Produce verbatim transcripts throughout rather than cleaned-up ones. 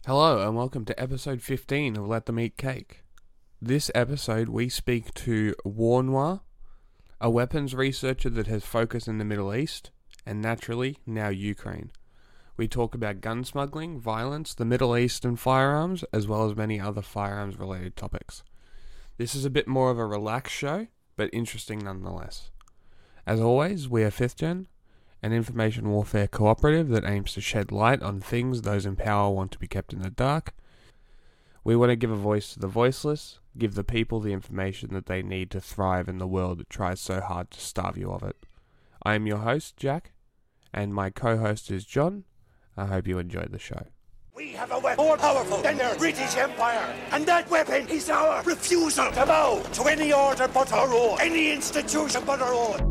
Hello and welcome to episode fifteen of Let Them Eat Cake. This episode we speak to War Noir, a weapons researcher that has focused in the Middle East, and naturally, now Ukraine. We talk about gun smuggling, violence, the Middle East and firearms, as well as many other firearms related topics. This is a bit more of a relaxed show, but interesting nonetheless. As always, we are fifth Gen, an information warfare cooperative that aims to shed light on things those in power want to be kept in the dark. We want to give a voice to the voiceless, give the people the information that they need to thrive in the world that tries so hard to starve you of it. I am your host, Jack, and my co-host is John. I hope you enjoyed the show. We have a weapon more powerful than the British Empire, and that weapon is our refusal to bow to any order but our own, any institution but our own.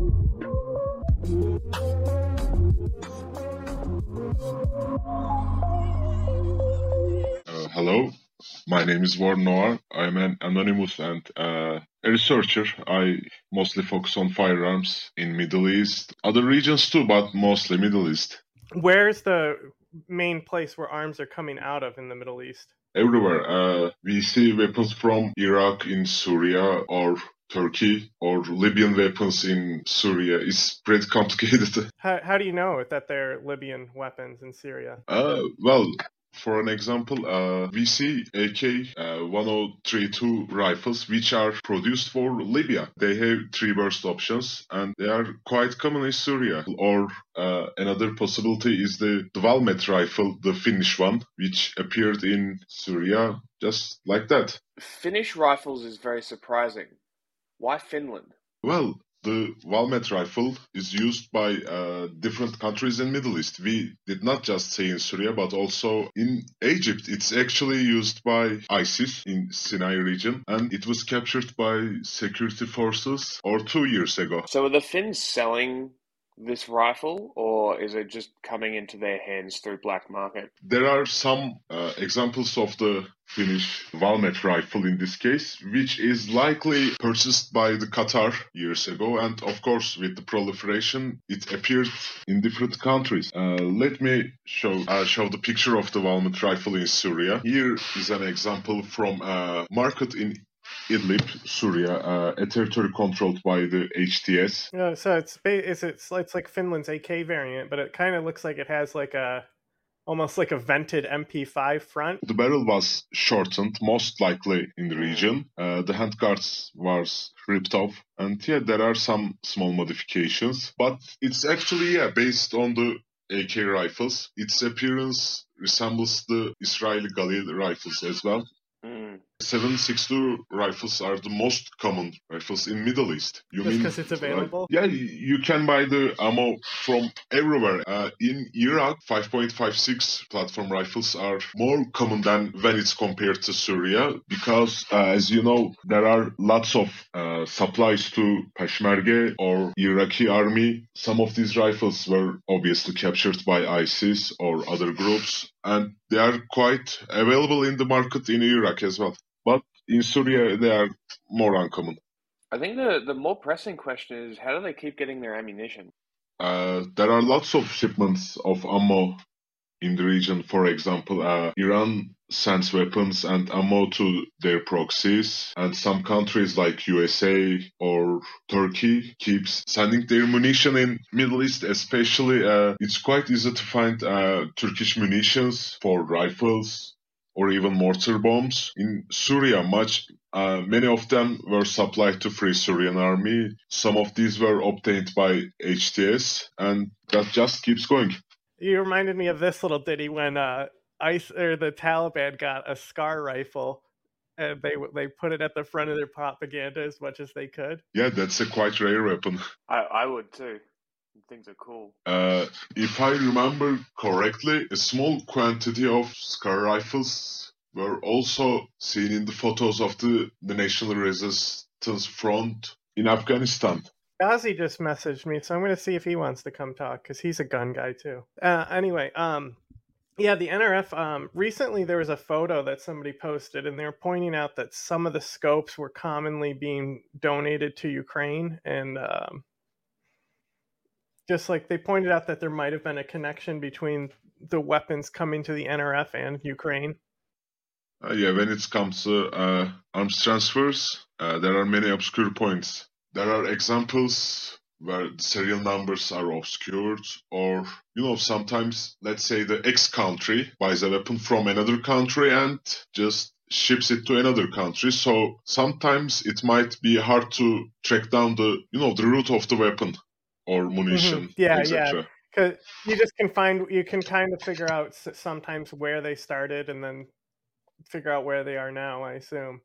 Uh, hello, my name is War Noir. I'm an anonymous and uh, a researcher. I mostly focus on firearms in Middle East, other regions too, but mostly Middle East. Where's the main place where arms are coming out of in the Middle East? Everywhere. Uh, we see weapons from Iraq in Syria or Turkey, or Libyan weapons in Syria. It's pretty complicated. How, how do you know that they're Libyan weapons in Syria? Uh, well, for an example, uh, we see A K ten thirty-two rifles which are produced for Libya. They have three burst options and they are quite common in Syria. Or uh, another possibility is the Valmet rifle, the Finnish one, which appeared in Syria just like that. Finnish rifles is very surprising. Why Finland? Well, the Valmet rifle is used by uh, different countries in Middle East. We did not just say in Syria, but also in Egypt. It's actually used by ISIS in Sinai region, and it was captured by security forces or two years ago. So are the Finns selling this rifle, or is it just coming into their hands through black market? There are some uh, examples of the Finnish Valmet rifle in this case, which is likely purchased by the Qatar years ago, and of course with the proliferation it appeared in different countries. Uh, let me show uh, show the picture of the Valmet rifle in Syria. Here is an example from a market in Idlib, Syria, uh, a territory controlled by the H T S. Uh, so it's, it's it's it's like Finland's A K variant, but it kind of looks like it has like a almost like a vented M P five front. The barrel was shortened, most likely in the region. Uh, the handguards was ripped off, and yeah, there are some small modifications, but it's actually yeah based on the A K rifles. Its appearance resembles the Israeli Galil rifles as well. Mm. seven sixty-two rifles are the most common rifles in Middle East. You Just mean 'cause it's available? Uh, yeah, you can buy the ammo from everywhere. Uh, in Iraq, five point five six platform rifles are more common than when it's compared to Syria because, uh, as you know, there are lots of uh, supplies to Peshmerga or Iraqi army. Some of these rifles were obviously captured by ISIS or other groups, and they are quite available in the market in Iraq as well. But in Syria, they are more uncommon. I think the, the more pressing question is, how do they keep getting their ammunition? Uh, there are lots of shipments of ammo in the region. For example, uh, Iran sends weapons and ammo to their proxies, and some countries like U S A or Turkey keeps sending their munition in Middle East. Especially, uh, it's quite easy to find uh, Turkish munitions for rifles or even mortar bombs. In Syria, much uh, many of them were supplied to Free Syrian Army. Some of these were obtained by H T S, and that just keeps going. You reminded me of this little ditty when uh, ICE or the Taliban got a SCAR rifle, and they they put it at the front of their propaganda as much as they could. Yeah, that's a quite rare weapon. I, I would too. Things are cool. Uh, if I remember correctly, a small quantity of SCAR rifles were also seen in the photos of the, the National Resistance Front in Afghanistan. Ozzy just messaged me, so I'm going to see if he wants to come talk, because he's a gun guy too. Uh, anyway, um, yeah, the N R F, um, recently there was a photo that somebody posted, and they were pointing out that some of the scopes were commonly being donated to Ukraine, and um, just like they pointed out that there might have been a connection between the weapons coming to the N R F and Ukraine. Uh, yeah, when it comes to uh, arms transfers, uh, there are many obscure points. There are examples where the serial numbers are obscured, or, you know, sometimes, let's say the X country buys a weapon from another country and just ships it to another country. So sometimes it might be hard to track down the, you know, the root of the weapon or munition, Mm-hmm. Yeah, yeah. et cetera. Because you just can find, you can kind of figure out sometimes where they started and then figure out where they are now, I assume.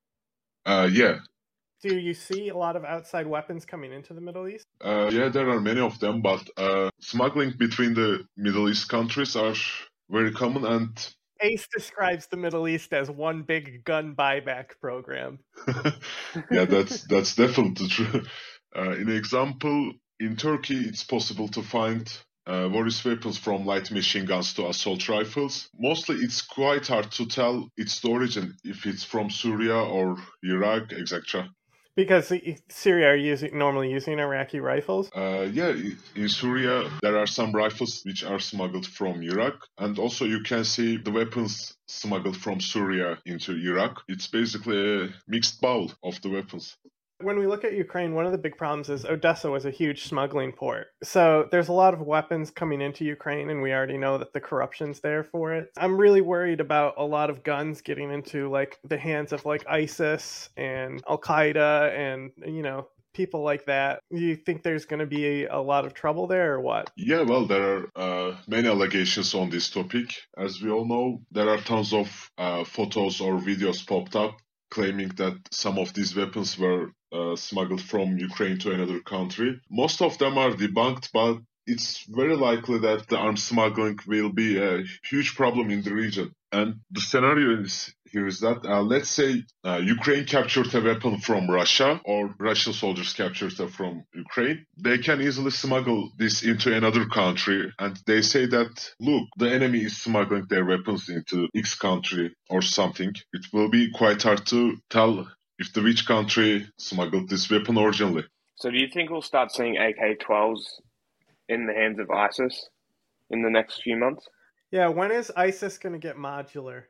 Uh, yeah. Do you see a lot of outside weapons coming into the Middle East? Uh, yeah, there are many of them, but uh, smuggling between the Middle East countries are very common, and Ace describes the Middle East as one big gun buyback program. yeah, that's that's definitely true. Uh, in example, in Turkey, it's possible to find uh, various weapons from light machine guns to assault rifles. Mostly, it's quite hard to tell its origin, if it's from Syria or Iraq, et cetera. Because Syria are using normally using Iraqi rifles? Uh, yeah, in Syria there are some rifles which are smuggled from Iraq, and also you can see the weapons smuggled from Syria into Iraq. It's basically a mixed bowl of the weapons. When we look at Ukraine, one of the big problems is Odessa was a huge smuggling port. So there's a lot of weapons coming into Ukraine, and we already know that the corruption's there for it. I'm really worried about a lot of guns getting into like the hands of like ISIS and Al Qaeda and, you know, people like that. Do you think there's going to be a, a lot of trouble there or what? Yeah, well, there are uh, many allegations on this topic. As we all know, there are tons of uh, photos or videos popped up claiming that some of these weapons were uh, smuggled from Ukraine to another country. Most of them are debunked, but it's very likely that the arms smuggling will be a huge problem in the region. And the scenario is, here is that, uh, let's say uh, Ukraine captured a weapon from Russia, or Russian soldiers captured it from Ukraine. They can easily smuggle this into another country, and they say that, look, the enemy is smuggling their weapons into X country or something. It will be quite hard to tell if the which country smuggled this weapon originally. So do you think we'll start seeing A K twelves in the hands of ISIS in the next few months? Yeah, when is ISIS going to get modular?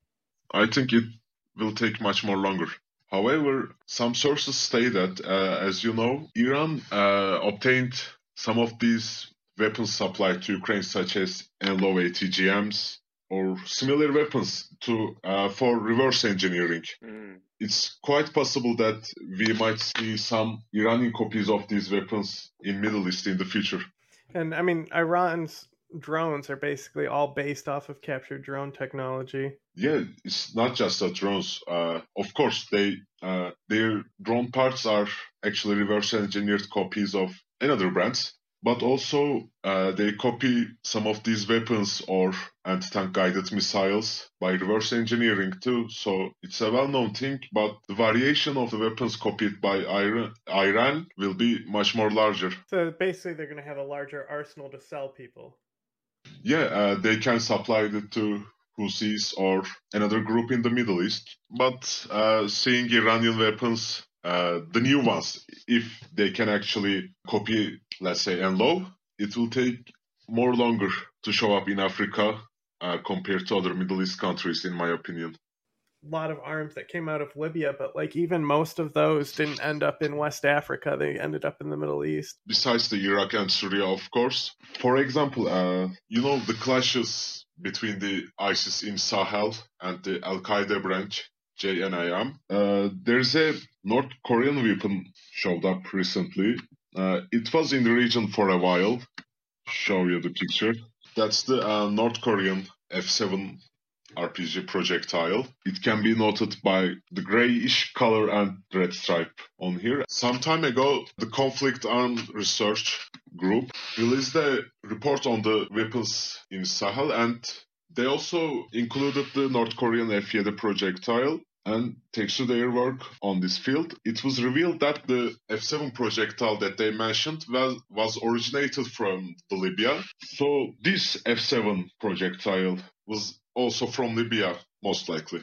I think it will take much more longer. However, some sources say that, uh, as you know, Iran uh, obtained some of these weapons supplied to Ukraine, such as N L O V A T G Ms or similar weapons to uh, for reverse engineering. Mm. It's quite possible that we might see some Iranian copies of these weapons in Middle East in the future. And I mean, Iran's drones are basically all based off of captured drone technology. Yeah, it's not just the drones. Uh, of course, they uh, their drone parts are actually reverse engineered copies of another brands, but also uh, they copy some of these weapons or anti-tank guided missiles by reverse engineering too. So it's a well-known thing, but the variation of the weapons copied by Iran, Iran will be much more larger. So basically, they're going to have a larger arsenal to sell people. Yeah, uh, they can supply it to Houthis or another group in the Middle East. But uh, seeing Iranian weapons, uh, the new ones, if they can actually copy, let's say, N L O V, it will take more longer to show up in Africa uh, compared to other Middle East countries, in my opinion. A lot of arms that came out of Libya, but like even most of those didn't end up in West Africa. They ended up in the Middle East. Besides the Iraq and Syria, of course. For example, uh, you know, the clashes between the ISIS in Sahel and the Al-Qaeda branch, J N I M. Uh, there's a North Korean weapon showed up recently. Uh, it was in the region for a while. Show you the picture. That's the uh, North Korean F seven R P G projectile. It can be noted by the grayish color and red stripe on here. Some time ago, the Conflict Arms Research Group released a report on the weapons in Sahel, and they also included the North Korean F seven projectile. And thanks to their work on this field, it was revealed that the F seven projectile that they mentioned was, was originated from the Libya. So this F seven projectile was also from Libya, most likely.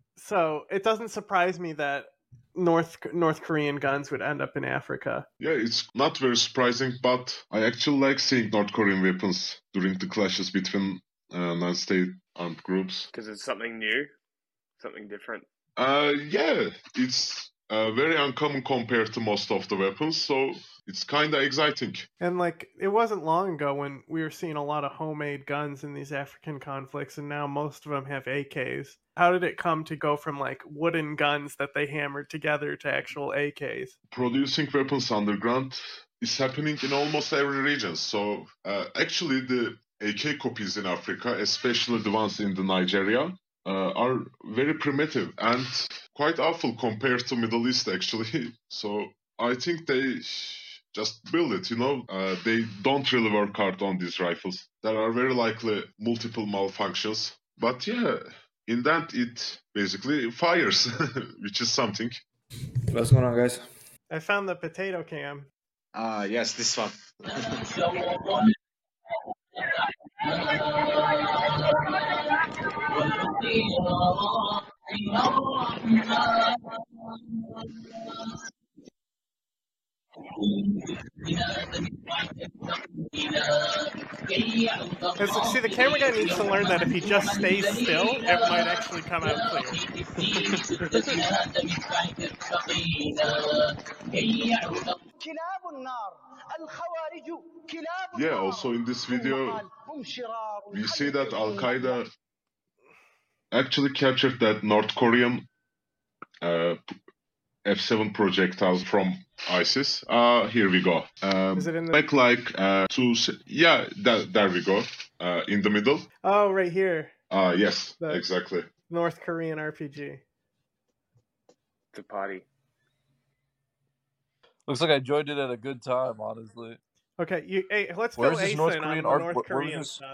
So it doesn't surprise me that North North Korean guns would end up in Africa. Yeah, it's not very surprising, but I actually like seeing North Korean weapons during the clashes between uh, non-state armed groups. Because it's something new, something different? Uh, yeah, it's uh, very uncommon compared to most of the weapons, so it's kind of exciting. And like, it wasn't long ago when we were seeing a lot of homemade guns in these African conflicts, and now most of them have A Ks. How did it come to go from like wooden guns that they hammered together to actual A Ks? Producing weapons underground is happening in almost every region. So uh, actually, the A K copies in Africa, especially the ones in the Nigeria, uh, are very primitive and quite awful compared to Middle East actually. So I think they just build it, you know. Uh, they don't really work hard on these rifles. There are very likely multiple malfunctions. But yeah, in that it basically fires, which is something. What's going on, guys? I found the potato cam. Ah, yes, this one. See, the camera guy needs to learn that if he just stays still, it might actually come out clear. Yeah, also in this video, we see that Al-Qaeda actually captured that North Korean uh, F seven projectile from ISIS. Uh, here we go. Um, Is it in the... Like, like uh, two... Yeah, that, there we go. Uh, in the middle. Oh, right here. Uh, yes, the exactly. North Korean R P G. The party. Looks like I joined it at a good time, honestly. Okay, you, hey, let's Where's fill this Ace North in Korean on the art- North where- where was Korean this- stuff.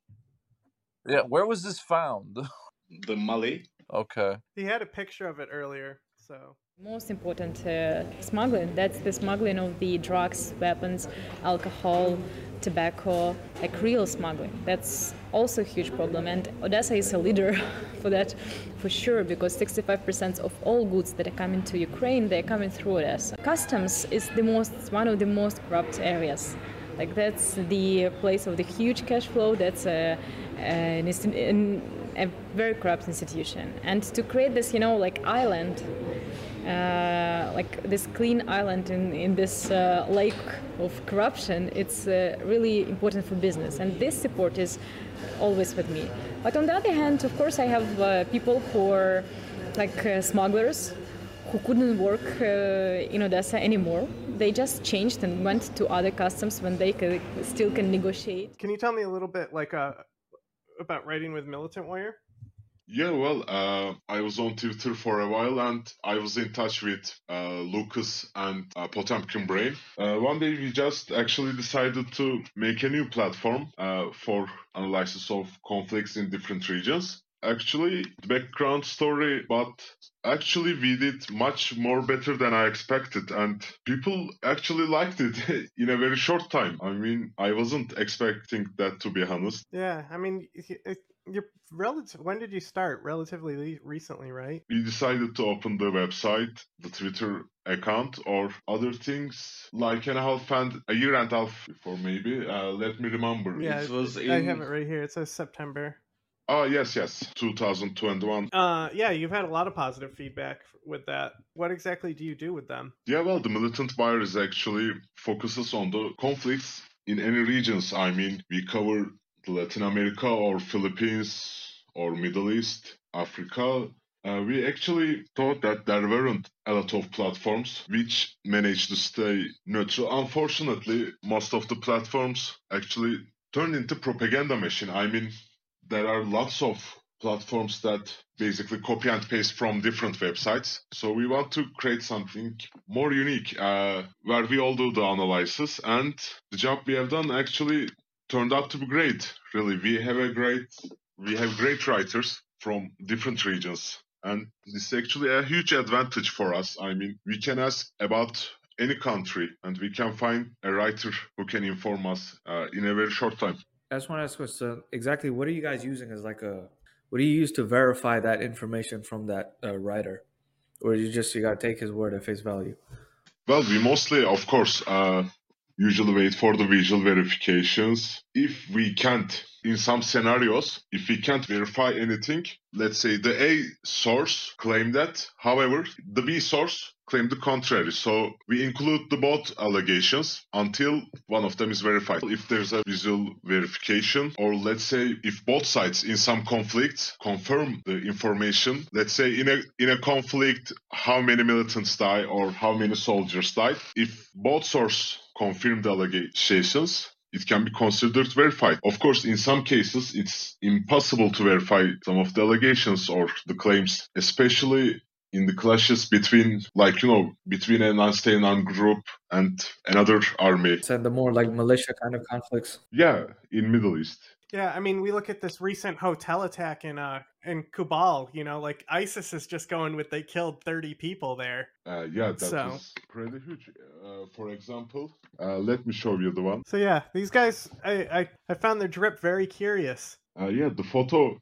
Yeah, where was this found? The Mali. Okay. He had a picture of it earlier, so... Most important, uh, smuggling. That's the smuggling of the drugs, weapons, alcohol, tobacco, like real smuggling. That's also a huge problem. And Odessa is a leader for that, for sure, because sixty-five percent of all goods that are coming to Ukraine, they're coming through Odessa. Customs is the most, one of the most corrupt areas. Like that's the place of the huge cash flow. That's a, an, an, a very corrupt institution. And to create this, you know, like island, Uh, like this clean island in, in this uh, lake of corruption, it's uh, really important for business. And this support is always with me. But on the other hand, of course, I have uh, people who are like uh, smugglers who couldn't work uh, in Odessa anymore. They just changed and went to other customs when they could, still can negotiate. Can you tell me a little bit like uh, about writing with Militant Wire? Yeah, well, uh, I was on Twitter for a while and I was in touch with uh, Lucas and uh, Potemkin Brain. Uh, one day we just actually decided to make a new platform uh, for analysis of conflicts in different regions. Actually, the background story, but actually we did much more better than I expected and people actually liked it in a very short time. I mean, I wasn't expecting that, to be honest. Yeah, I mean... It, You're relative. When did you start? Relatively le- recently, right? We decided to open the website, the Twitter account, or other things like and a half and a year and a half before, maybe. Uh, let me remember. Yeah, It was in... I have it right here. It says September. Oh, yes, yes, two thousand twenty-one. Uh, yeah, you've had a lot of positive feedback with that. What exactly do you do with them? Yeah, well, the Militant Wire is actually focuses on the conflicts in any regions. I mean, we cover Latin America or Philippines or Middle East, Africa. Uh, we actually thought that there weren't a lot of platforms which managed to stay neutral. Unfortunately, most of the platforms actually turned into propaganda machine. I mean, there are lots of platforms that basically copy and paste from different websites. So we want to create something more unique uh, where we all do the analysis, and the job we have done actually turned out to be great. Really, we have a great, we have great writers from different regions, and this is actually a huge advantage for us. I mean, we can ask about any country, and we can find a writer who can inform us uh, in a very short time. I just want to ask us, uh, exactly what are you guys using as like a, what do you use to verify that information from that uh, writer? Or you just, you got to take his word at face value? Well, we mostly, of course, uh, usually wait for the visual verifications. If we can't, in some scenarios, if we can't verify anything, let's say the A source claimed that, however, the B source claimed the contrary. So we include the both allegations until one of them is verified. If there's a visual verification, or let's say if both sides in some conflict confirm the information, let's say in a in a conflict, how many militants die or how many soldiers died, if both sources confirm the allegations, it can be considered verified. Of course, in some cases, it's impossible to verify some of the allegations or the claims, especially in the clashes between, like, you know, between an non-state group and another army. And the more like militia kind of conflicts. Yeah, in Middle East. Yeah, I mean, we look at this recent hotel attack in uh in Kubal. You know, like ISIS is just going with they killed thirty people there. Uh, yeah, that So- was pretty huge. Uh, for example, uh, let me show you the one. So yeah, these guys, I I, I found their drip very curious. Uh, yeah, the photo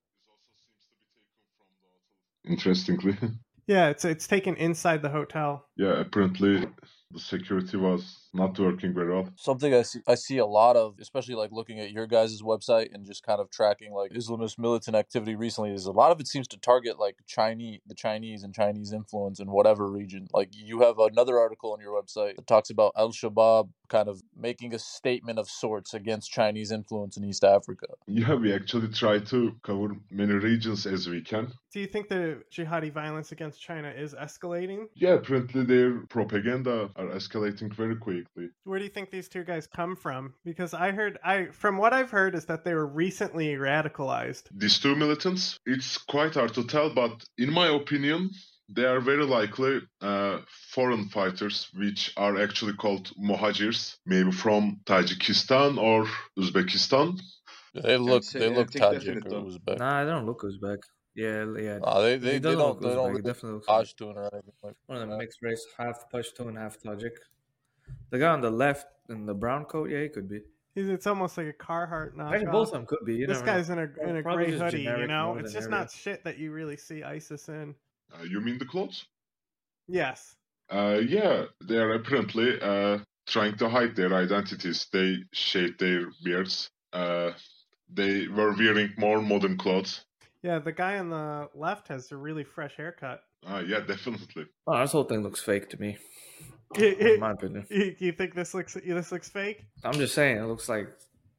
interestingly. Yeah, it's it's taken inside the hotel. Yeah, apparently the security was not working very well. Something I see, I see a lot of, especially like looking at your guys' website and just kind of tracking like Islamist militant activity recently, is a lot of it seems to target like Chinese, the Chinese and Chinese influence in whatever region. Like you have another article on your website that talks about Al-Shabaab kind of making a statement of sorts against Chinese influence in East Africa. Yeah, we actually try to cover many regions as we can. Do you think the jihadi violence against China is escalating? Yeah, apparently their propaganda are escalating very quickly. Where do you think these two guys come from? Because I heard, I from what I've heard is that they were recently radicalized. These two militants, it's quite hard to tell, but in my opinion, they are very likely uh, foreign fighters, which are actually called Mohajirs, maybe from Tajikistan or Uzbekistan. They look, say- they I look think Tajik definitely. or Uzbek. Nah, they don't look Uzbek. Yeah, yeah. Nah, they, they, He they doesn't don't, look they don't Uzbek. He look definitely looks like Pashtun or anything like one of them that. mixed race, half Pashtun, half Tajik. The guy on the left in the brown coat, yeah, he could be. He's, it's almost like a Carhartt Actually, knockoff. both of them could be. You This never know. guy's in a in a Probably gray just hoodie, you generic know. more It's than just area. not shit that you really see ISIS in. Uh, you mean the clothes? Yes. Uh, yeah, they are apparently uh, trying to hide their identities. They shaved their beards. Uh, they were wearing more modern clothes. Yeah, the guy on the left has a really fresh haircut. Uh, yeah, definitely. Oh, this whole thing looks fake to me, You, in my opinion. you- you think this looks this looks fake? I'm just saying, it looks like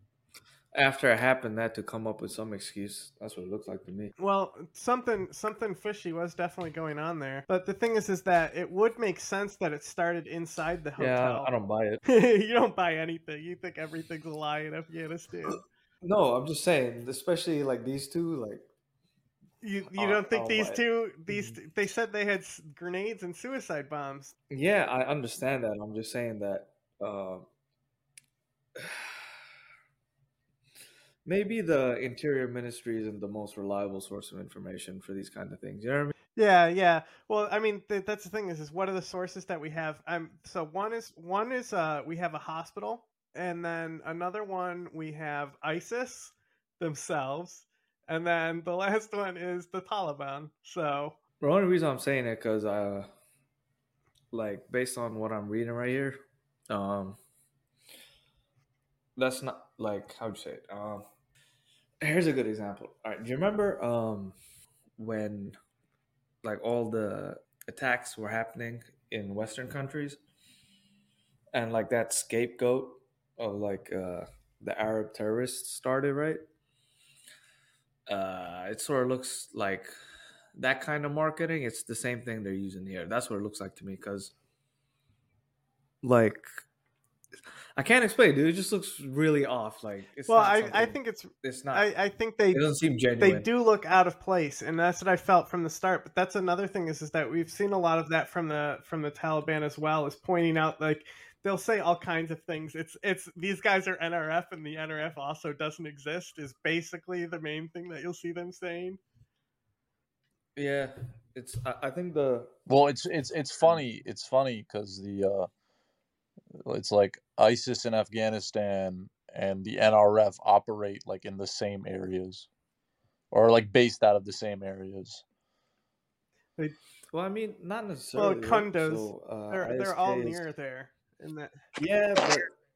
after it happened, they had to come up with some excuse. That's what it looks like to me. Well, something something fishy was definitely going on there. But the thing is, is that it would make sense that it started inside the Yeah, hotel. I, I don't buy it. You don't buy anything. You think everything's a lie in Afghanistan. No, I'm just saying, especially like these two, like You you Uh, don't think I'll these buy it. two these they said they had s- grenades and suicide bombs. yeah, I understand that. I'm just saying that uh, maybe the Interior Ministry isn't the most reliable source of information for these kind of things. You know what I mean? Yeah, yeah. Well, I mean, th- that's the thing is, is what are the sources that we have? Um, so one is one is uh, we have a hospital, and then another one we have ISIS themselves, and then the last one is the Taliban. So The only reason I'm saying it because, uh, like, based on what I'm reading right here, um, that's not like how'd you say it? Um, here's a good example. All right, do you remember um when like all the attacks were happening in Western countries, and like that scapegoat of like uh the Arab terrorists started, right? Uh, it sort of looks like that kind of marketing. It's the same thing they're using here. That's what it looks like to me. Because, like, I can't explain, dude. It just looks really off. Like, it's well, not I, I something- think it's it's not. I, I think they it doesn't seem they genuine. do look out of place, and that's what I felt from the start. But that's another thing is is that we've seen a lot of that from the from the Taliban as well, is pointing out like they'll say all kinds of things. It's it's these guys are N R F, and the N R F also doesn't exist. Is basically the main thing that you'll see them saying. Yeah, it's. I, I think the Well, it's it's it's funny. It's funny because the uh, it's like ISIS in Afghanistan and the N R F operate like in the same areas, or like based out of the same areas. well, I mean, not necessarily. Well, right? Kunduz, So, uh, they're they're all I S K is- near there. In that Yeah, but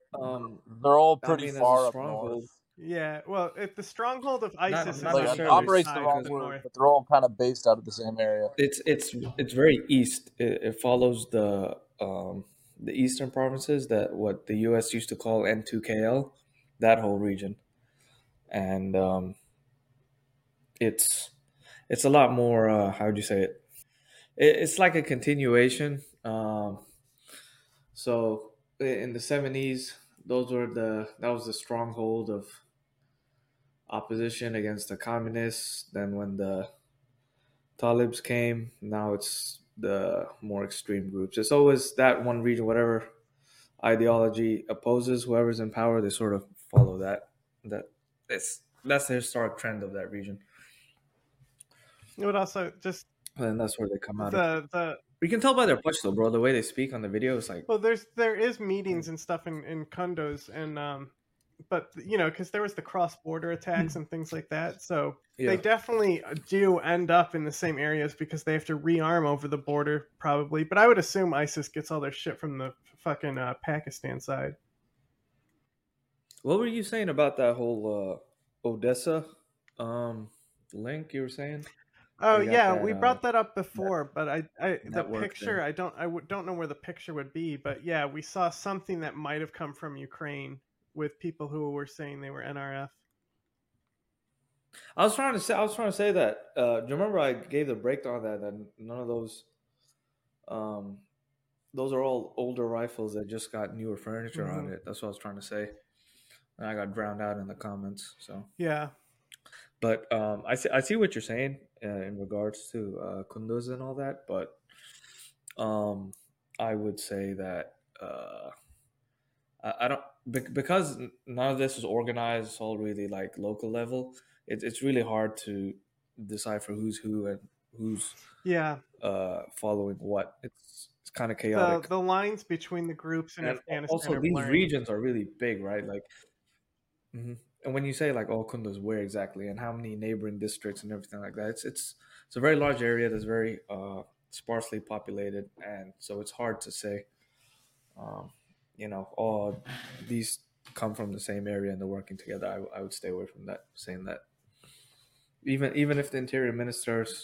Um, They're all I pretty mean, as a far up stronghold, north. Yeah, well, if the stronghold of ISIS is not Like on the it other necessarily operates the side wrong of the word, north. but they're all kind of based out of the same area. it's it's it's very east. It, it follows the um the eastern provinces, that what the U S used to call N two K L, that whole region, and um, it's it's a lot more. Uh, how would you say it? it? It's like a continuation. Um, so i- in the seventies, those were the that was the stronghold of opposition against the communists. Then when the Talibs came, now it's the more extreme groups. It's always that one region, whatever ideology opposes whoever's in power, they sort of follow that. That it's that's the historic trend of that region, It would also just and that's where they come out of. the the You can tell by their push, though, bro. The way they speak on the video is like, well, there's there is meetings and stuff in in Kundos, and um, but you know, because there was the cross border attacks and things like that, so yeah. they definitely do end up in the same areas because they have to rearm over the border probably. But I would assume ISIS gets all their shit from the fucking uh, Pakistan side. What were you saying about that whole uh, Odessa um, link you were saying? Oh They got yeah, that, we uh, brought that up before, but I, I the network picture thing. I don't I w- don't know where the picture would be, but yeah, we saw something that might have come from Ukraine with people who were saying they were N R F. I was trying to say, I was trying to say that. Uh, do you remember I gave the breakdown of that? That none of those, um, those are all older rifles that just got newer furniture on Mhm. it. That's what I was trying to say, and I got drowned out in the comments. So, Yeah, but um, I see, I see what you're saying uh, in regards to uh, Kunduz and all that. But um, I would say that uh, I, I don't bec- because none of this is organized. It's all really like local level. It, it's really hard to decipher who's who and who's yeah. uh, following what. It's it's kind of The chaotic. the lines between the groups in And Afghanistan also, are these blurring. regions are really big, right? Like, mhm. And when you say like, "Oh, Kunduz, where exactly?" and how many neighboring districts and everything like that, it's it's it's a very large area that's very uh, sparsely populated, and so it's hard to say. Um, you know, all these come from the same area and they're working together. I, I would stay away from that, saying that. Even even if the interior minister s-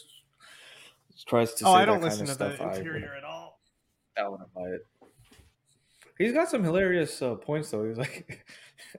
tries to Oh, say I don't that kind listen of to stuff, the I interior wouldn't, at all. I wouldn't buy it. He's got some hilarious uh, points though. He's like,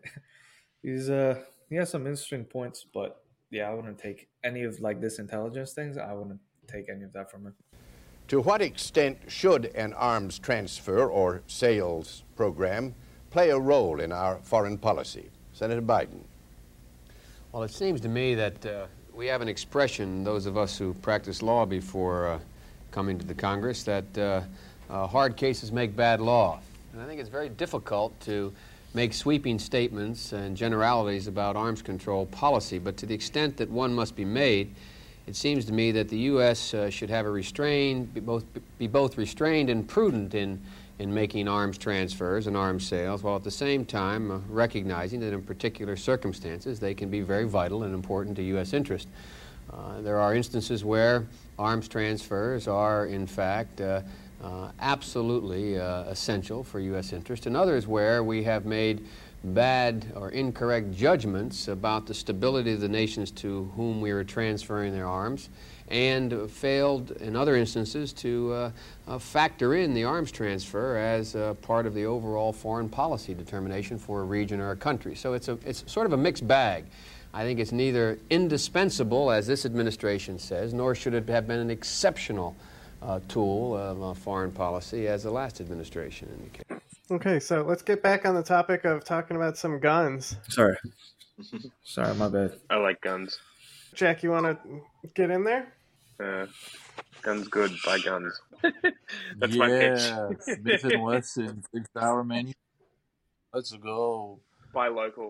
he's uh, he has some interesting points, but yeah, I wouldn't take any of like this intelligence things. I wouldn't take any of that from him. To what extent should an arms transfer or sales program play a role in our foreign policy? Senator Biden. Well, it seems to me that uh, we have an expression, those of us who practice law before uh, coming to the Congress, that uh, uh, hard cases make bad law. And I think it's very difficult to make sweeping statements and generalities about arms control policy, but to the extent that one must be made, it seems to me that the U S uh, should have a restrained, be both, be both restrained and prudent in, in making arms transfers and arms sales, while at the same time uh, recognizing that in particular circumstances they can be very vital and important to U S interest. Uh, there are instances where arms transfers are, in fact, uh, uh, absolutely uh, essential for U S interest, and others where we have made bad or incorrect judgments about the stability of the nations to whom we are transferring their arms, and failed in other instances to uh, uh, factor in the arms transfer as uh, part of the overall foreign policy determination for a region or a country. So it's, a, it's sort of a mixed bag. I think it's neither indispensable, as this administration says, nor should it have been an exceptional uh, tool of uh, foreign policy as the last administration indicated. Okay, so let's get back on the topic of talking about some guns. Sorry, sorry, my bad. I like guns. Jack, you want to get in there? Uh, guns good, buy guns. That's my pitch. Yeah, Smith and Wesson, six hour menu. Let's go. Buy local.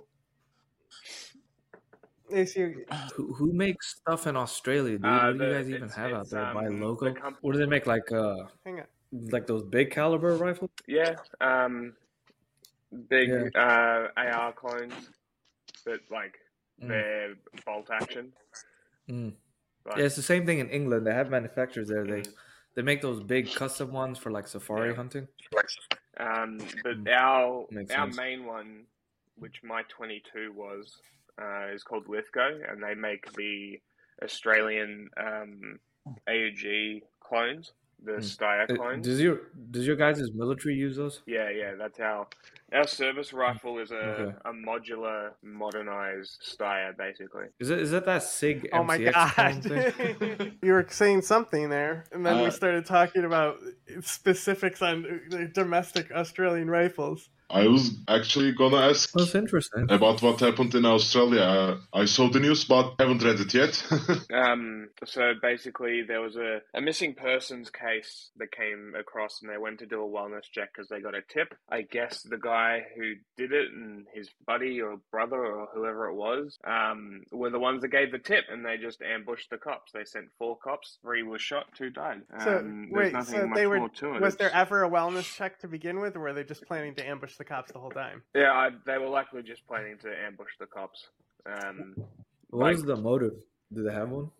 Who, who makes stuff in Australia, dude? Uh, what do you the- guys even it's- have out it's, there? um, Buy the local? comp- What do they make? Like uh, Hang on. like those big caliber rifles? Yeah, um, big Yeah. uh, A R clones that like Mm. they're bolt action. Mm. Right. Yeah, it's the same thing in England. They have manufacturers there. They they make those big custom ones for like safari hunting. Um, but our Makes our sense. main one, which my twenty-two was, uh, is called Lithgow, and they make the Australian um, A U G clones, the Hmm. Steyr Uh, clones. Does your does your guys' military use those? Yeah, yeah, that's our our service rifle is a, Okay. a modular, modernized Steyr, basically. Is it is that that SIG Oh my M C X clone god. thing? You were saying something there, and then we Uh, started talking about specifics on uh, domestic Australian rifles. I was actually gonna ask That's interesting. about what happened in Australia. Uh, I saw the news, but haven't read it yet. Um, so basically, there was a, a missing persons case that came across, and they went to do a wellness check because they got a tip. I guess the guy who did it and his buddy or brother or whoever it was um, were the ones that gave the tip, and they just ambushed the cops. They sent four cops, three were shot, two died. So Um, there's wait, nothing so much they were. more to it. Was there It's- ever a wellness check to begin with, or were they just planning to ambush the cops the whole time? Yeah, I, they were likely just planning to ambush the cops. Um, What like- was the motive? Did they have one?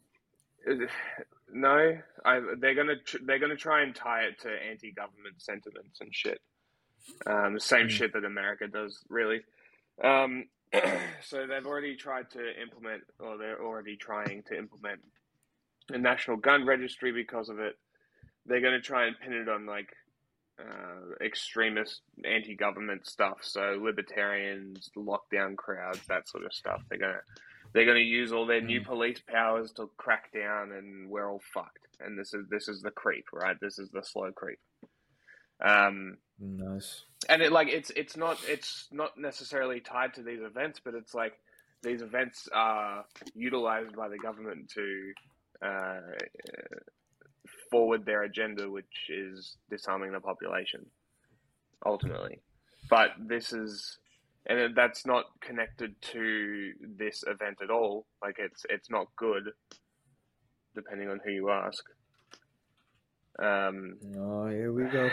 No, I, they're gonna tr- they're gonna try and tie it to anti-government sentiments and shit. Um, the same Mm. shit that America does, really. Um, so they've already tried to implement, or they're already trying to implement, a national gun registry because of it. They're gonna try and pin it on like uh, extremist anti-government stuff, so libertarians, lockdown crowds, that sort of stuff. They're gonna they're gonna use all their new police powers to crack down, and we're all fucked. And this is this is the creep, right? This is the slow creep. Um, Nice. and it like it's it's not it's not necessarily tied to these events, but it's like these events are utilized by the government to uh, forward their agenda, which is disarming the population, ultimately. But this is, and that's not connected to this event at all. Like it's it's not good, depending on who you ask. Um, Oh, here we go.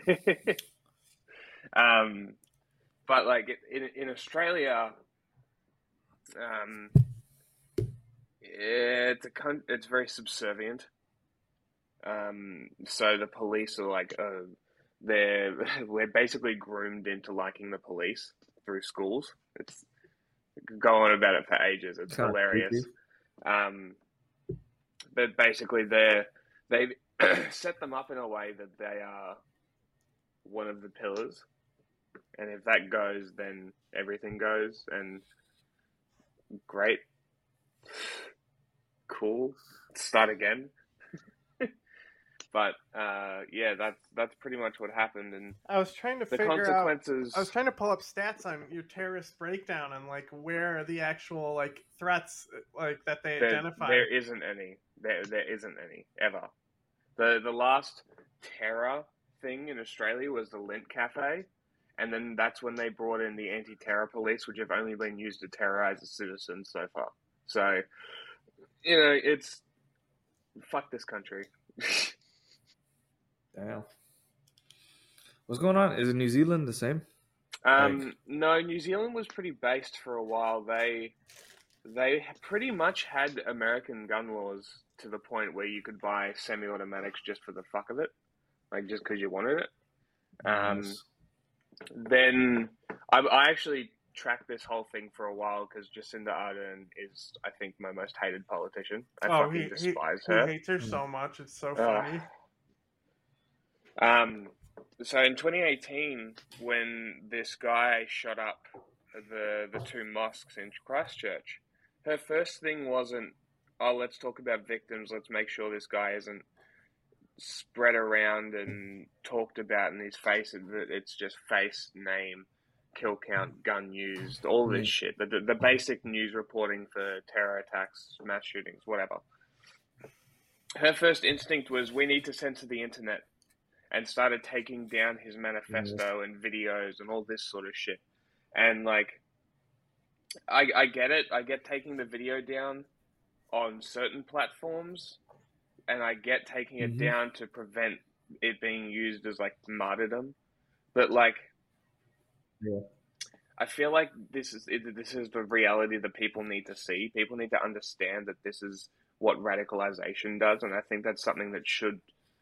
um, but like in in Australia, um, it's a con- it's very subservient. Um, so the police are like, uh, they're we're basically groomed into liking the police through schools. It's go on about it for ages. It's Kinda hilarious. creepy. Um, but basically, they're they've set them up in a way that they are one of the pillars, and if that goes, then everything goes. And great, cool, start again. But uh, yeah, that's that's pretty much what happened, and I was trying to the figure consequences. out. I was trying to pull up stats on your terrorist breakdown and like where the actual like threats like that they there, identify. there isn't any. There there isn't any ever. The the last terror thing in Australia was the Lint Cafe, and then that's when they brought in the anti-terror police, which have only been used to terrorize the citizens so far. So, you know, it's fuck this country. Damn. What's going on? Is it New Zealand the same? Um, Like- no, New Zealand was pretty based for a while. They they pretty much had American gun laws to the point where you could buy semi-automatics just for the fuck of it, like just because you wanted it. Um, Nice. Then I, I actually tracked this whole thing for a while because Jacinda Ardern is, I think, my most hated politician. I oh, fucking he, he, despise he her. hates her so much. It's so Ugh. funny. Um, so in twenty eighteen, when this guy shot up the the two mosques in Christchurch, her first thing wasn't, "Oh, let's talk about victims. Let's make sure this guy isn't spread around and talked about in his face. It's just face, name, kill count, gun used, all this Mm. shit. The, the the basic news reporting for terror attacks, mass shootings, whatever." Her first instinct was, we need to censor the internet, and started taking down his manifesto and videos and all this sort of shit. And like, I I get it. I get taking the video down on certain platforms, and I get taking it Mhm. down to prevent it being used as like martyrdom. But like, Yeah. I feel like this is it, this is the reality that people need to see. People need to understand that this is what radicalization does, and I think that's something that should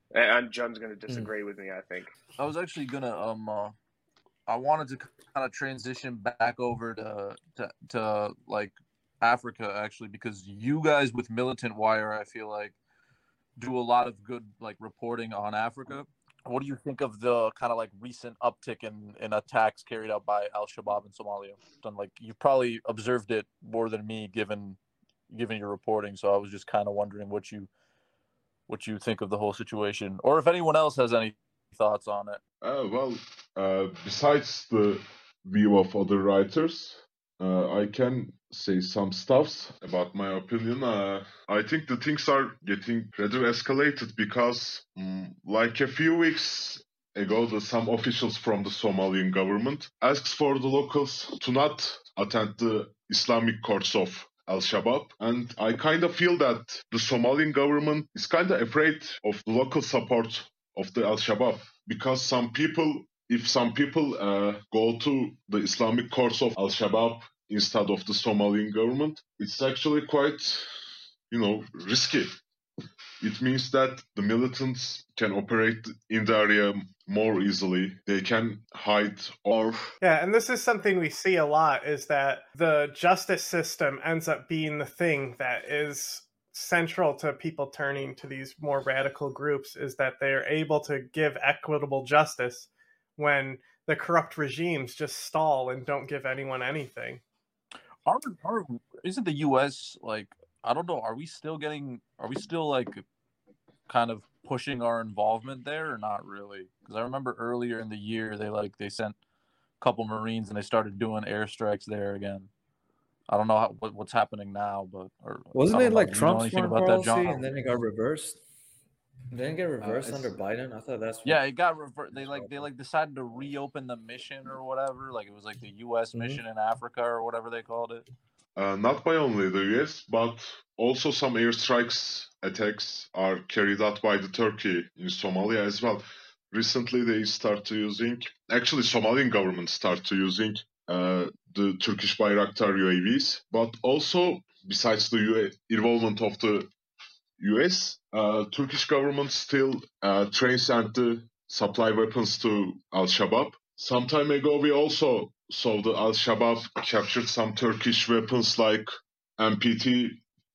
And John's going to disagree mm. with me, I think. I was actually going to, um, uh, I wanted to kind of transition back over to, to, to, like, Africa, actually, because you guys with Militant Wire, I feel like, do a lot of good, like, reporting on Africa. What do you think of the kind of, like, recent uptick in, in attacks carried out by Al-Shabaab in Somalia? Done, like, you've probably observed it more than me, given given your reporting, so I was just kind of wondering what you what you think of the whole situation, or if anyone else has any thoughts on it. Uh, well, uh, besides the view of other writers, uh, I can say some stuffs about my opinion. Uh, I think the things are getting rather escalated because, um, like a few weeks ago, the, some officials from the Somalian government asked for the locals to not attend the Islamic courts of Al-Shabaab, and I kind of feel that the Somalian government is kind of afraid of the local support of the Al-Shabaab, because some people, if some people uh, go to the Islamic courts of Al-Shabaab instead of the Somalian government, it's actually quite, you know, risky. It means that the militants can operate in the area more easily. They can hide or... Yeah, and this is something we see a lot, is that the justice system ends up being the thing that is central to people turning to these more radical groups, is that they're able to give equitable justice when the corrupt regimes just stall and don't give anyone anything. Are, are, isn't the U S, like, I don't know, are we still getting, are we still, like, kind of pushing our involvement there or not really? Because I remember earlier in the year, they, like, they sent a couple Marines and they started doing airstrikes there again. I don't know how, what, what's happening now, but... Or, Wasn't it, like, know, Trump's foreign about policy, that, John? and then it got reversed? Didn't it get reversed uh, under Biden? I thought that's what... Yeah, it got reversed. They, like, they, like, decided to reopen the mission or whatever. Like, it was, like, the U S mm-hmm. mission in Africa or whatever they called it. Uh, not by only the U S, but also some airstrikes attacks are carried out by the Turkey in Somalia as well. Recently, they started using, actually, Somalian government started using uh, the Turkish Bayraktar U A Vs, but also, besides the U A involvement of the U S, uh, Turkish government still uh, trains and uh, supply weapons to Al-Shabaab. Some time ago, we also saw the Al-Shabaab captured some Turkish weapons like M P T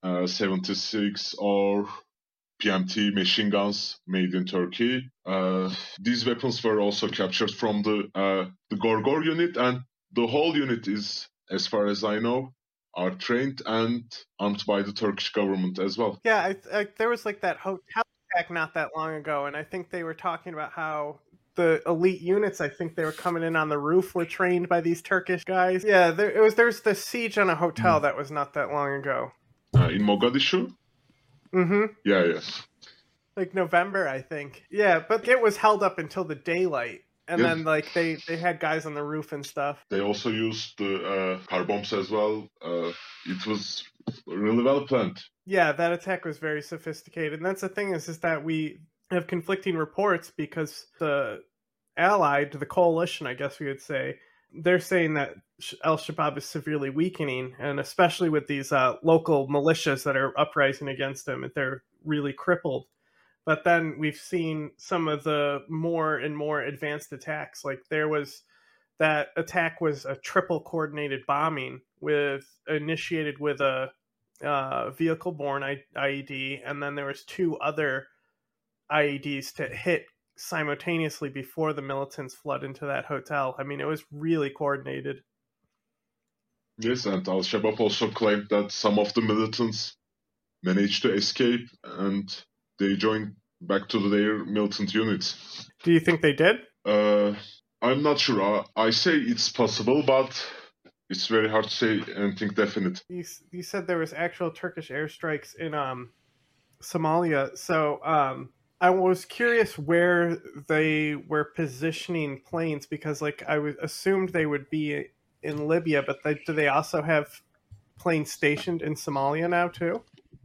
seventy-six or P M T machine guns made in Turkey. Uh, these weapons were also captured from the uh, the Gorgor unit, and the whole unit is, as far as I know, are trained and armed by the Turkish government as well. Yeah, I, I, there was like that hotel attack not that long ago, and I think they were talking about how the elite units, I think they were coming in on the roof, were trained by these Turkish guys. Yeah, there it was. There's the siege on a hotel mm. that was not that long ago. Uh, in Mogadishu? Mm-hmm. Yeah, yeah. Like November, I think. Yeah, but it was held up until the daylight. And yeah. then, like, they, they had guys on the roof and stuff. They also used the uh, car bombs as well. Uh, it was really well planned. Yeah, that attack was very sophisticated. And that's the thing is, is that we have conflicting reports because the allied, the coalition, I guess we would say, they're saying that Al-Shabaab is severely weakening, and especially with these uh, local militias that are uprising against them, they're really crippled. But then we've seen some of the more and more advanced attacks. Like there was that attack was a triple coordinated bombing with initiated with a uh, vehicle-borne I E D, and then there was two other I E Ds to hit simultaneously before the militants flood into that hotel. I mean, it was really coordinated. Yes, and Al-Shabaab also claimed that some of the militants managed to escape and they joined back to their militant units. Do you think they did? Uh, I'm not sure. I, I say it's possible, but it's very hard to say anything definite. You, you said there was actual Turkish airstrikes in um, Somalia, so um, I was curious where they were positioning planes, because like I w- assumed they would be in Libya, but they, do they also have planes stationed in Somalia now too?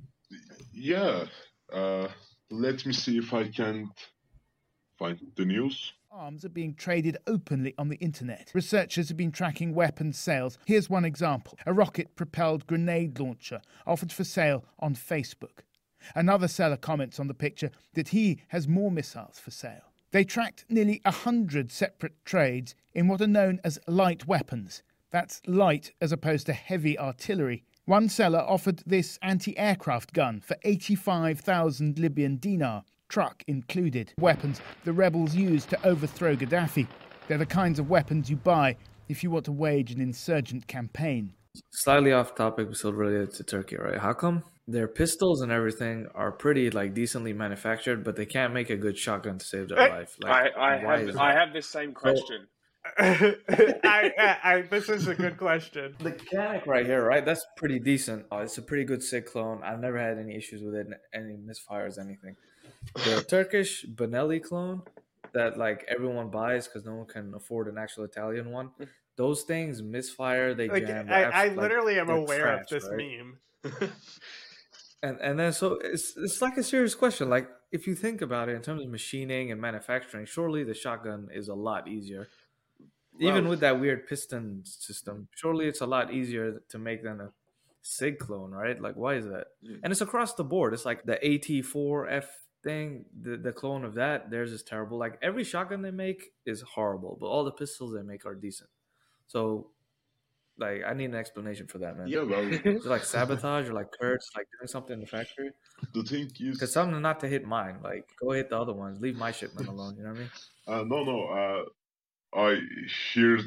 Yeah. Uh, let me see if I can find the news. Arms are being traded openly on the internet. Researchers have been tracking weapons sales. Here's one example. A rocket-propelled grenade launcher offered for sale on Facebook. Another seller comments on the picture that he has more missiles for sale. They tracked nearly a hundred separate trades in what are known as light weapons. That's light as opposed to heavy artillery. One seller offered this anti-aircraft gun for eighty-five thousand Libyan dinar, truck included. Weapons the rebels used to overthrow Gaddafi. They're the kinds of weapons you buy if you want to wage an insurgent campaign. Slightly off topic, but still related to Turkey, right? How come their pistols and everything are pretty like decently manufactured, but they can't make a good shotgun to save their life? Like, I, I why have is I that? have this same question. I, I, I, this is a good question. The Canic right here, right? That's pretty decent. Uh, it's a pretty good SIG clone. I've never had any issues with it, any misfires, anything. The Turkish Benelli clone that like everyone buys because no one can afford an actual Italian one. Those things misfire. They Like, jam. I, They're I abs- literally like, am they're aware trash, of this right? meme. And and then so it's it's like a serious question. Like if you think about it in terms of machining and manufacturing, surely the shotgun is a lot easier. Even Well- with that weird piston system, surely it's a lot easier to make than a SIG clone, right? Like why is that? And it's across the board. It's like the A T four F thing, the, the clone of that, theirs is terrible. Like every shotgun they make is horrible, but all the pistols they make are decent. So like I need an explanation for that, man. Yeah, well, Is it like sabotage or like Kurt's like doing something in the factory? the thing is, Because something not to hit mine. Like go hit the other ones. Leave my shipment alone. You know what I mean? uh, no, no, uh, I hear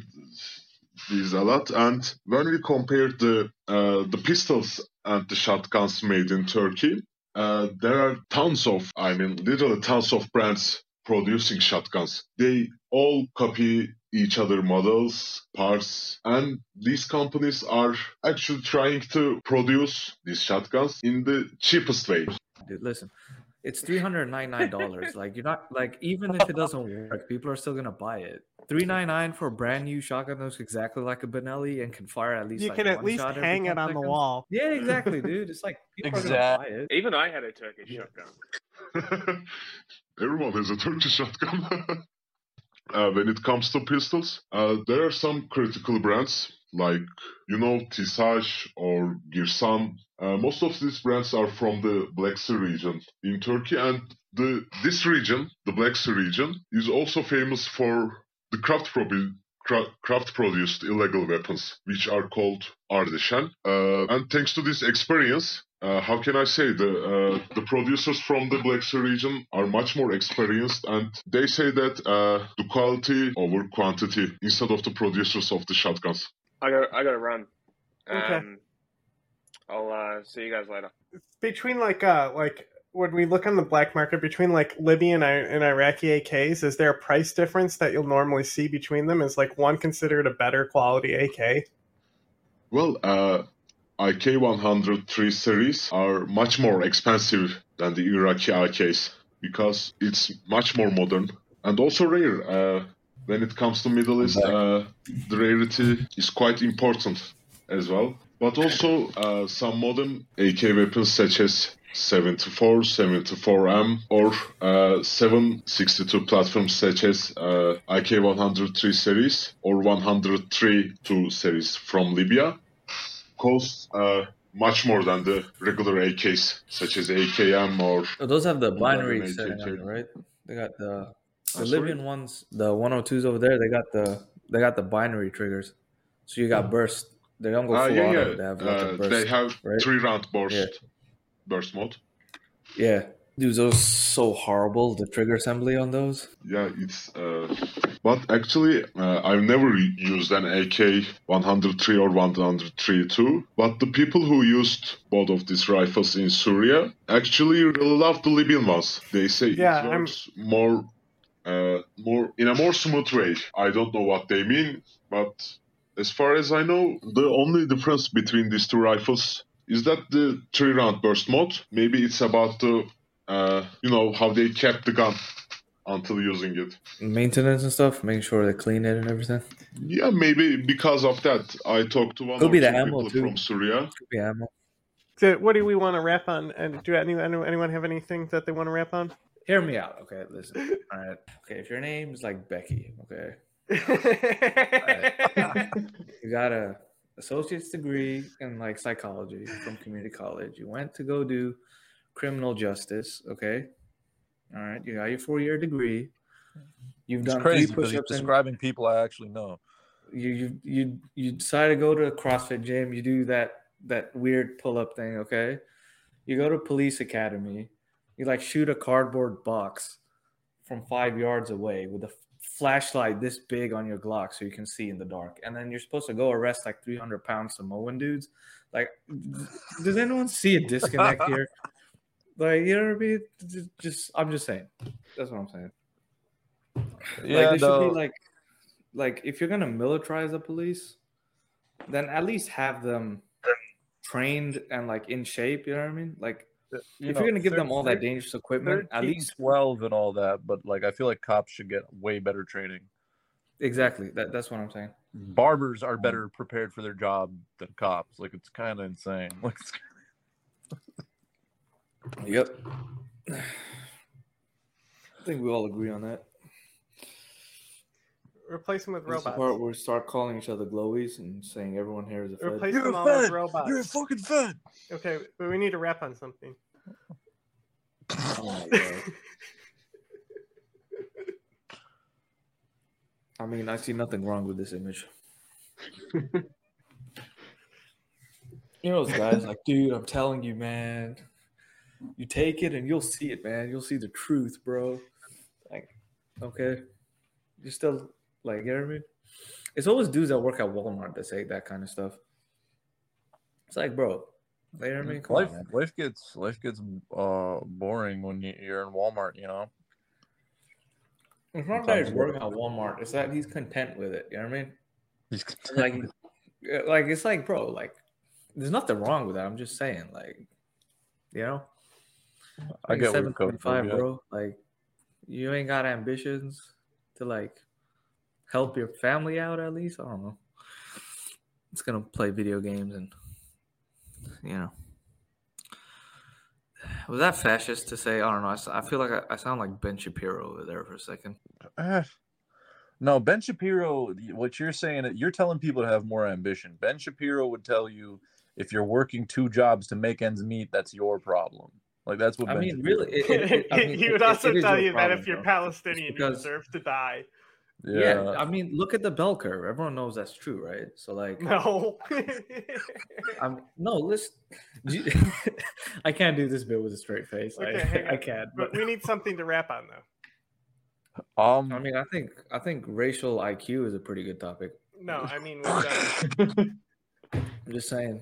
these a lot, and when we compare the uh, the pistols and the shotguns made in Turkey, uh, there are tons of, I mean, literally tons of brands producing shotguns. They all copy each other models, parts, and these companies are actually trying to produce these shotguns in the cheapest way. Dude, listen. It's three hundred ninety-nine dollars. Like you're not like even if it doesn't work, people are still gonna buy it. three ninety-nine for a brand new shotgun that looks exactly like a Benelli and can fire at least You like can at one least shot every hang it ten on the seconds. wall. Yeah, exactly, dude. It's like people are gonna buy Exactly. it. Even I had a Turkish shotgun. Everyone has a Turkish shotgun. uh, when it comes to pistols, uh, there are some critical brands like, you know, Tisaj or Girsan. Uh, most of these brands are from the Black Sea region in Turkey, and the this region, the Black Sea region, is also famous for the craft produ- cra- craft produced illegal weapons, which are called Ardishan. Uh, and thanks to this experience, uh, how can I say, the uh, the producers from the Black Sea region are much more experienced, and they say that uh, the quality over quantity instead of the producers of the shotguns. I got I got to run. Okay. Um, I'll uh, see you guys later. Between like uh like when we look on the black market between like Libyan and, and Iraqi A Ks, is there a price difference that you'll normally see between them? Is like one considered a better quality A K? Well, uh, I K one hundred three series are much more expensive than the Iraqi A Ks because it's much more modern and also rare. Uh, when it comes to Middle East, uh, the rarity is quite important as well. But also uh, some modern A K weapons such as seventy-four, seventy-four M or uh, seven sixty-two platforms such as uh, I K one hundred three series or one oh three two series from Libya cost uh, much more than the regular A Ks such as A K M or... Oh, those have the eleven binary A K setting K. on it, right? They got the the I'm sorry? Libyan ones, the one oh twos over there. They got the they got the binary triggers, so you got burst. They don't go Uh, full yeah, auto. yeah. They have like Uh, a burst. they have right? three round burst, Yeah. burst mode. Yeah, dude, those so horrible. The trigger assembly on those. Yeah, it's. Uh, but actually, uh, I've never used an A K one oh three or one oh three two. But the people who used both of these rifles in Syria actually really love the Libyan ones. They say Yeah, it I'm- works more, uh, more in a more smooth way. I don't know what they mean, but as far as I know, the only difference between these two rifles is that the three round burst mode. Maybe it's about the, uh, you know, how they kept the gun until using it. Maintenance and stuff, making sure they clean it and everything. Yeah, maybe because of that. I talked to one Could or be two the ammo, people too. from Syria. Could be ammo. So what do we want to wrap on? And do any, any- anyone have anything that they want to wrap on? Hear me out, okay? Listen. All right. Okay, if your name's like Becky, okay, you got a associate's degree in like psychology from community college. You went to go do criminal justice. Okay, all right. You got your four-year degree. You've It's done crazy three because he's push-ups. And describing people I actually know. you you you you decide to go to a CrossFit gym. You do that that weird pull-up thing. Okay, you go to police academy. You like shoot a cardboard box from five yards away with a flashlight this big on your Glock so you can see in the dark. And then you're supposed to go arrest like three hundred pound Samoan dudes. Like, does anyone see a disconnect here? Like, you know what I mean? Just, just I'm just saying. That's what I'm saying. Yeah, like, there should no. be like, like if you're gonna militarize the police, then at least have them trained and like in shape. You know what I mean? Like, You if know, you're gonna give thir- them all that thir- dangerous equipment, at thirteen, least twelve and all that, but like I feel like cops should get way better training. exactly. That that's what I'm saying. Barbers are better prepared for their job than cops. Like it's kind of insane. Like, it's Yep. I think we all agree on that. Replace them with That's the robots. part where we start calling each other glowies and saying everyone here is a fed. Replace them all with robots. You're a fucking fed. Okay, but we need to wrap on something. Oh my God. I mean, I see nothing wrong with this image. You know those guys like, dude, I'm telling you, man. You take it and you'll see it, man. You'll see the truth, bro. Like, okay. You're still, like, you know what I mean? It's always dudes that work at Walmart that say that kind of stuff. It's like, bro, you know what I mean? Come life, on, man. life gets life gets uh boring when you, you're in Walmart. You know. It's not that he's working at Walmart. It's that he's content with it. You know what I mean? He's like, like it's like, bro, like, there's nothing wrong with that. I'm just saying, like, you know, I get where you're seven coming point five, from, yeah. bro. Like, you ain't got ambitions to like help your family out at least. I don't know. It's gonna play video games and you know. Was that fascist to say? I don't know. I, s- I feel like I, I sound like Ben Shapiro over there for a second. Eh, no, Ben Shapiro. What you're saying, you're telling people to have more ambition. Ben Shapiro would tell you if you're working two jobs to make ends meet, that's your problem. Like that's what I Ben mean, Shapiro- really, it, it, it, I mean, he it- would it- also it is tell your you that problem, if you're bro. Palestinian, It's because- you deserve to die. Yeah. Yeah. I mean, look at the bell curve. Everyone knows that's true, right? So, like, No. I'm no. Listen, you- I can't do this bit with a straight face. Okay, I, hang I on. can't. But But we need something to wrap on, though. Um, I mean, I think I think racial I Q is a pretty good topic. No, I mean, with, uh, I'm just saying.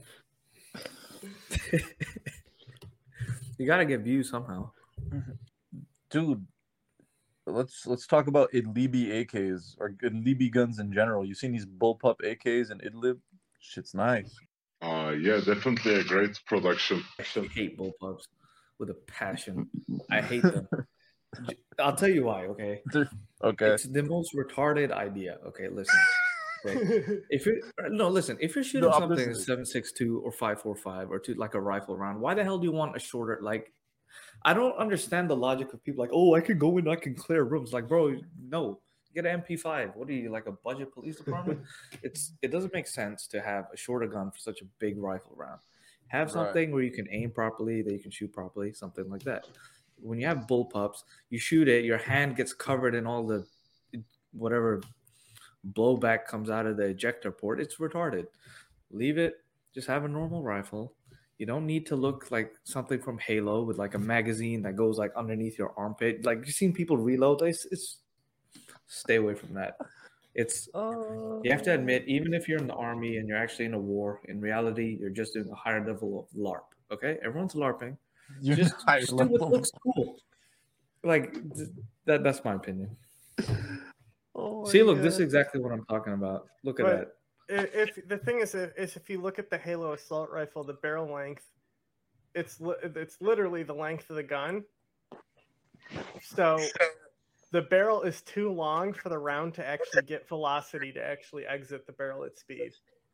You gotta get views somehow. dude, let's let's talk about Idlibi A Ks or Idlibi guns in general. You seen these bullpup A Ks in Idlib? Shit's nice. Uh, yeah, definitely a great production. I hate bullpups with a passion. I hate them. I'll tell you why. Okay. Okay. It's the most retarded idea. Okay, listen. Okay. If you no, listen. If you're shooting No, I'm something listening. seven six two or five four five or two like a rifle round, why the hell do you want a shorter? Like, I don't understand the logic of people like, oh, I can go in, I can clear rooms. Like, bro, no, get an M P five. What are you, like a budget police department? it's it doesn't make sense to have a shorter gun for such a big rifle round. Have Right. something where you can aim properly, that you can shoot properly, something like that. When you have bullpups, you shoot it, your hand gets covered in all the whatever blowback comes out of the ejector port. It's retarded. Leave it. Just have a normal rifle. You don't need to look like something from Halo with like a magazine that goes like underneath your armpit. Like you've seen people reload. It's, it's stay away from that. It's you have to admit, even if you're in the army and you're actually in a war, in reality, you're just doing a higher level of LARP. Okay, everyone's LARPing. You're just higher just do what level. looks cool. Like th- that. That's my opinion. Oh See, look, this is exactly what I'm talking about. Look at that. But if, if the thing is, is if you look at the Halo assault rifle, the barrel length, it's li- it's literally the length of the gun. So the barrel is too long for the round to actually get velocity to actually exit the barrel at speed.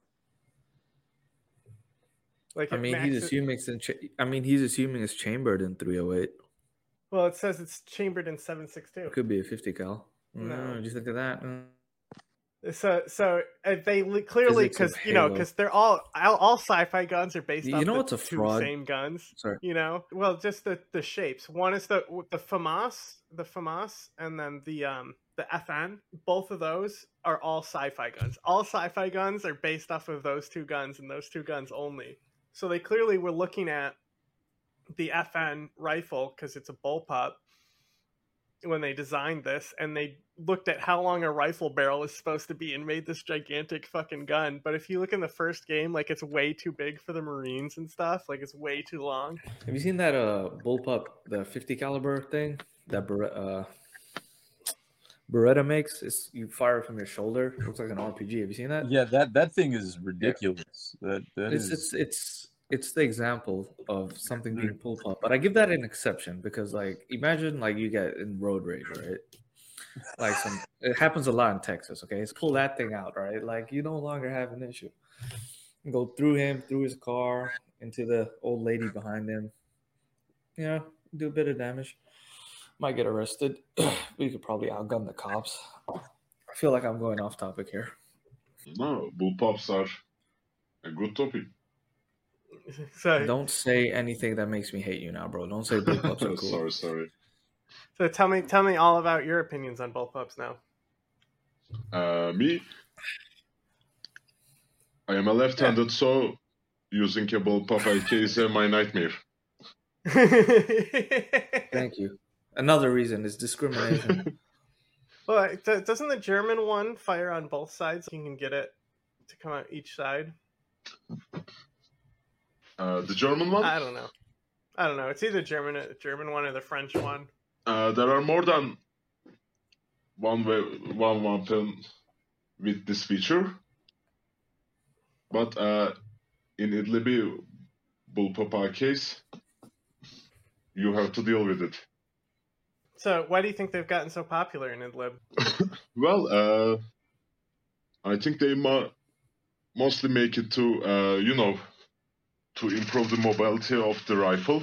Like I it mean, he's maxes- assuming it's in cha- I mean, he's assuming it's chambered in three oh eight. Well, it says it's chambered in seven six two. It could be a fifty cal. No. No, do you think of that? Mm. So, so uh, they li- clearly, Physics of because you know, Halo. because they're all, all all sci-fi guns are based You off know the what's a two fraud? same guns. Sorry. You know, well, just the the shapes. One is the the FAMAS, the FAMAS, and then the um the F N. Both of those are all sci-fi guns. All sci-fi guns are based off of those two guns and those two guns only. So they clearly were looking at the F N rifle because it's a bullpup when they designed this, and they looked at how long a rifle barrel is supposed to be and made this gigantic fucking gun. But if you look in the first game, like, it's way too big for the Marines and stuff. Like, it's way too long. Have you seen that uh bullpup, the fifty caliber thing that Bere- uh, Beretta makes? It's you fire from your shoulder. It looks like an R P G. Have you seen that? Yeah, that that thing is ridiculous. That that It's is. it's it's it's the example of something being bullpup, but I give that an exception because, like, imagine like you get in road rage, right? Like some, it happens a lot in Texas. Okay, let's pull that thing out, right? Like you no longer have an issue. Go through him, through his car, into the old lady behind him. Yeah, do a bit of damage. Might get arrested. We could probably outgun the cops. I feel like I'm going off topic here. No, bullpups are a good topic. So Don't say anything that makes me hate you now, bro. Don't say bullpups are cool. Sorry, sorry. So tell me, tell me all about your opinions on bullpups now. Uh, me, I am a left-handed, so using a bullpup A K is uh, my nightmare. Thank you. Another reason is discrimination. Well, d- doesn't the German one fire on both sides? You can get it to come out each side. Uh, the German one? I don't know. I don't know. It's either German, German one or the French one. Uh, there are more than one way, one weapon with this feature, but uh, in Idlib bullpup A Ks, you have to deal with it. So why do you think they've gotten so popular in Idlib? Well, uh, I think they mo- mostly make it to, uh, you know, to improve the mobility of the rifle.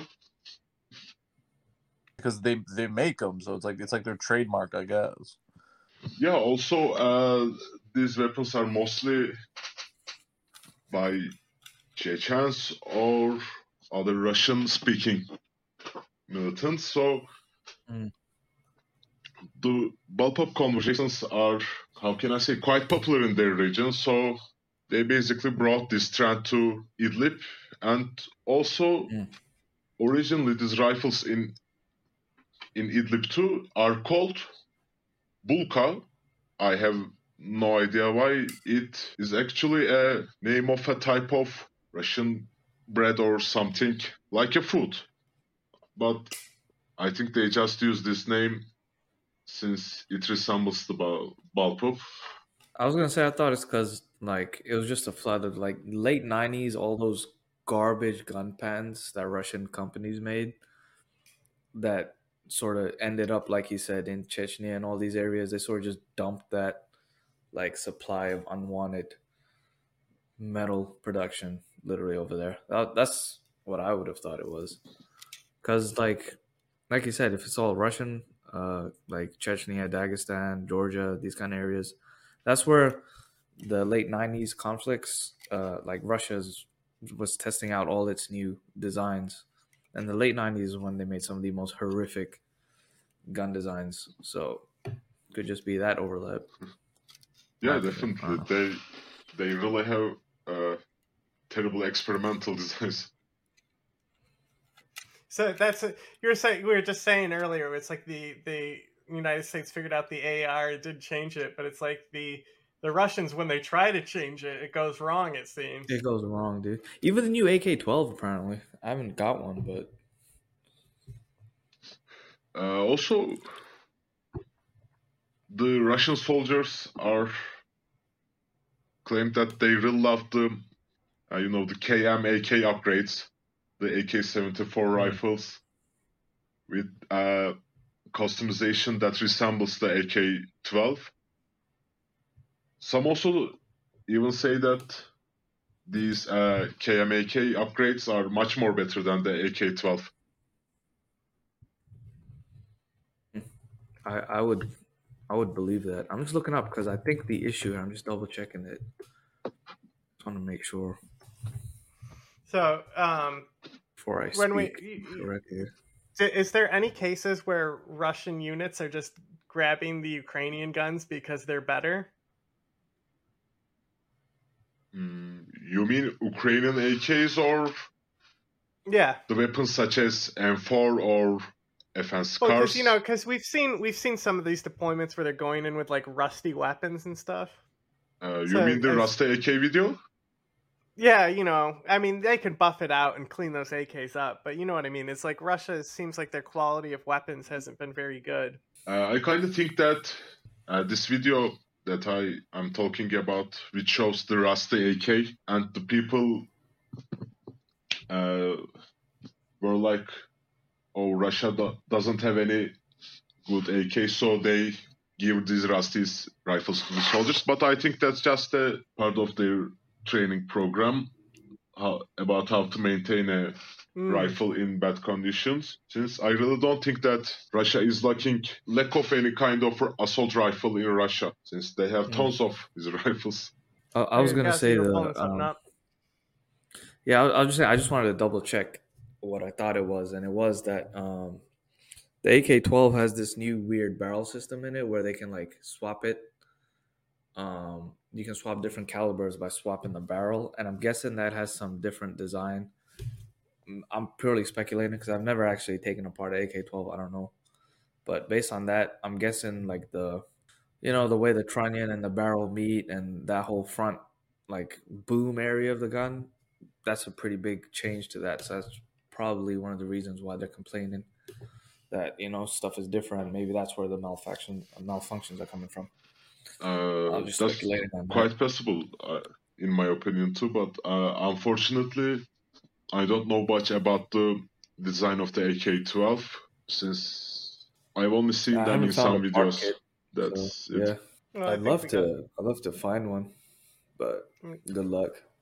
Because they they make them, so it's like it's like their trademark, I guess. Yeah. Also, uh, these weapons are mostly by Chechens or other Russian-speaking militants. So Mm. the bullpup conversations are, how can I say, quite popular in their region. So they basically brought this trend to Idlib, and also Mm. originally these rifles in in Idlib too are called Bulka. I have no idea why. It is actually a name of a type of Russian bread or something like a food. But I think they just use this name since it resembles the bul- bullpup. I was gonna say I thought it's because like it was just a flood of like late nineties, all those garbage gun patents that Russian companies made that sort of ended up, like he said, in Chechnya and all these areas. They sort of just dumped that like supply of unwanted metal production literally over there. That, that's what I would have thought it was. Because like like you said, if it's all Russian, uh, like Chechnya, Dagestan, Georgia, these kind of areas, that's where the late nineties conflicts, uh, like Russia's was testing out all its new designs. And the late nineties is when they made some of the most horrific gun designs. So could just be that overlap. Yeah, My definitely. opinion. They they really have uh, terrible experimental designs. So that's a, you were saying, we were just saying earlier, it's like the the United States figured out the A R, it did change it, but it's like the the Russians, when they try to change it, it goes wrong, it seems. It goes wrong, dude. Even the new A K twelve, apparently. I haven't got one, but Uh, also, the Russian soldiers are claimed that they really love the, uh, you know, the K M A K upgrades, the A K seventy-four Mm. rifles with uh, customization that resembles the A K twelve. Some also even say that these uh, K M A K upgrades are much more better than the A K twelve. I, I would I would believe that. I'm just looking up because I think the issue. I'm just double checking it. Just want to make sure So, um, before I when speak we, correctly. is there any cases where Russian units are just grabbing the Ukrainian guns because they're better? Mm, you mean Ukrainian A Ks or Yeah. the weapons such as M four or F N Well, Scars? because you know, because we've seen we've seen some of these deployments where they're going in with like rusty weapons and stuff. Uh, you So, mean the as- Rusty A K video? Yeah, you know, I mean, they can buff it out and clean those A Ks up, but you know what I mean. It's like Russia. It seems like their quality of weapons hasn't been very good. Uh, I kind of think that uh, this video that I am talking about, which shows the Rusty A K, and the people uh, were like, "Oh, Russia do- doesn't have any good A K, so they give these Rusty rifles to the soldiers." But I think that's just a part of their training program how, about how to maintain a Mm. rifle in bad conditions. Since I really don't think that Russia is lacking lack of any kind of assault rifle in Russia, since they have Mm. tons of these rifles. I, I was Hey, gonna Cassie, say you're the pulling something um, up. yeah. I, I was just saying. I just wanted to double check what I thought it was, and it was that um, the A K twelve has this new weird barrel system in it where they can like swap it. Um, you can swap different calibers by swapping the barrel, and I'm guessing that has some different design. Mm, I'm purely speculating because I've never actually taken apart an A K twelve. I don't know, but based on that, I'm guessing like the, you know, the way the trunnion and the barrel meet and that whole front like boom area of the gun, that's a pretty big change to that. So that's probably one of the reasons why they're complaining that, you know, stuff is different. Maybe that's where the malfunction malfunctions are coming from. Uh, I'm just that's speculating on that. quite possible, uh, in my opinion too. But uh, unfortunately, I don't know much about the design of the A K twelve, since I've only seen I them haven't in found some a part videos. kit, That's so, it. yeah. Well, I I'd think love we to. got- I'd love to find one, but good luck.